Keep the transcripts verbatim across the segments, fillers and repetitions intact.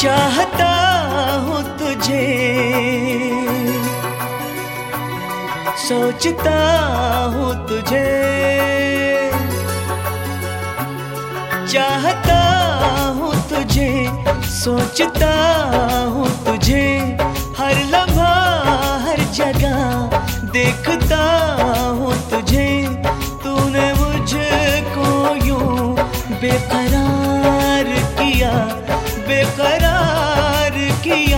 चाहता हूँ तुझे, सोचता हूँ तुझे, चाहता हूँ तुझे, सोचता हूँ तुझे, हर लम्हा हर जगह देखता हूँ तुझे। तूने मुझको यूं बेकरार किया, बेकरार किया,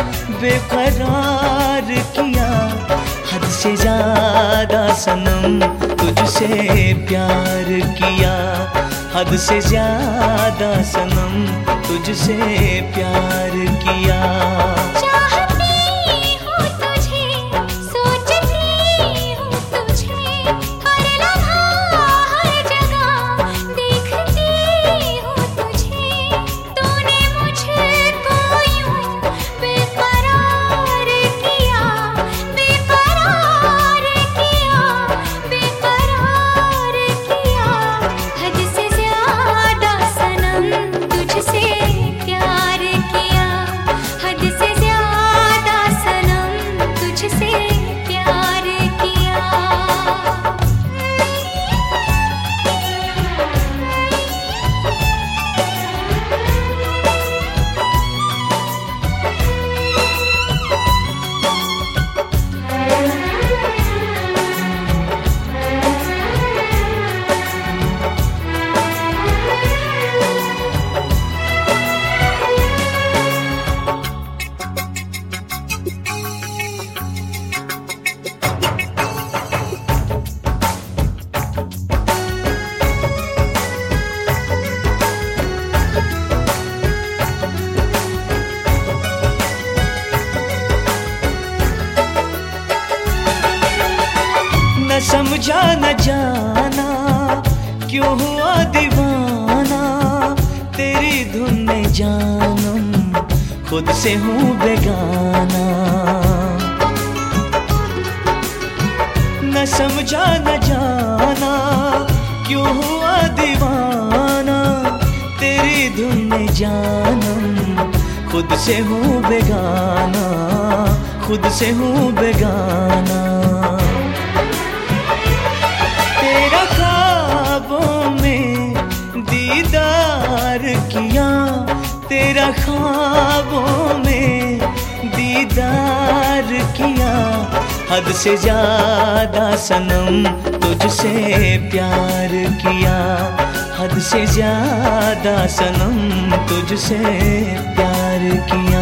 बेकरार किया। हद से ज्यादा सनम तुझसे प्यार किया, हद से ज्यादा सनम तुझसे प्यार किया। न समझा न जाना क्यों हुआ दीवाना, तेरी धुन में जानम खुद से हूँ बेगाना। न समझा न जाना क्यों हुआ दीवाना, तेरी धुन में जानम खुद से हूँ बेगाना, खुद से हूँ बेगाना। तेरा ख्वाबों में दीदार किया, तेरा ख्वाबों में दीदार किया। हद से ज्यादा सनम तुझसे प्यार किया, हद से ज्यादा सनम तुझसे प्यार किया।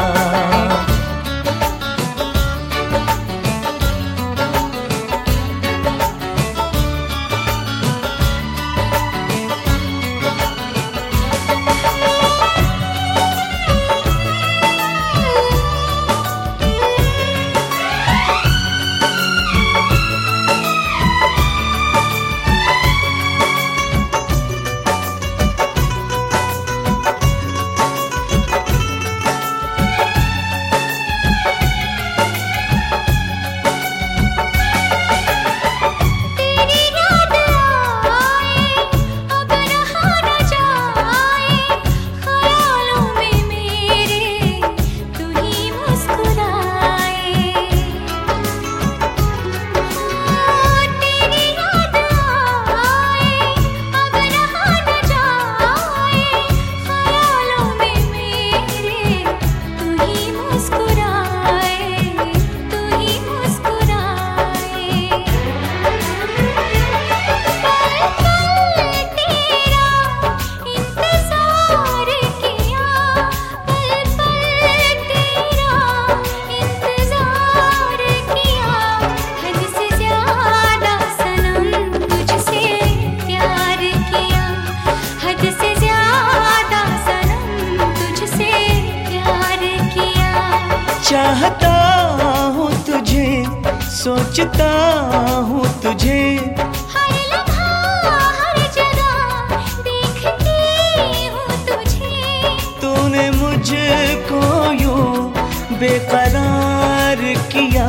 चाहता हूँ तुझे, सोचता हूँ तुझे, हर लम्हा हर जगह देखती हूँ तुझे। तूने मुझको यूं बेकरार किया,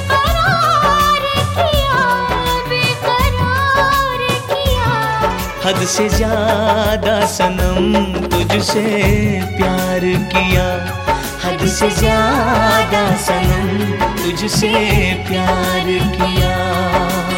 बेकरार किया, बेकरार किया। हद से ज्यादा सनम तुझसे प्यार किया, हद से ज्यादा सनम तुझसे प्यार किया।